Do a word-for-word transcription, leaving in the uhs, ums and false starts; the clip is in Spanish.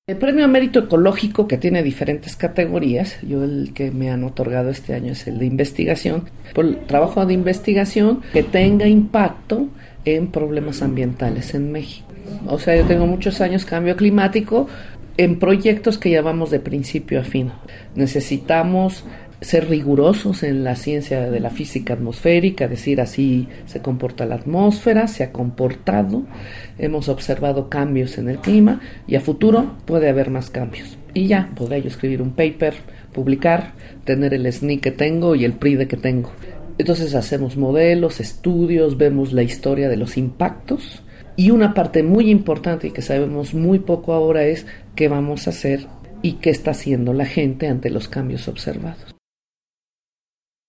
El premio Mérito Ecológico, que tiene diferentes categorías, yo el que me han otorgado este año es el de investigación, por el trabajo de investigación que tenga impacto en problemas ambientales en México. O sea, yo tengo muchos años cambio climático en proyectos que llamamos de principio a fin. Necesitamos ser rigurosos en la ciencia de la física atmosférica, es decir, así se comporta la atmósfera, se ha comportado, hemos observado cambios en el clima y a futuro puede haber más cambios. Y ya, podré yo escribir un paper, publicar, tener el S N I que tengo y el P R I D E que tengo. Entonces hacemos modelos, estudios, vemos la historia de los impactos y una parte muy importante y que sabemos muy poco ahora es qué vamos a hacer y qué está haciendo la gente ante los cambios observados.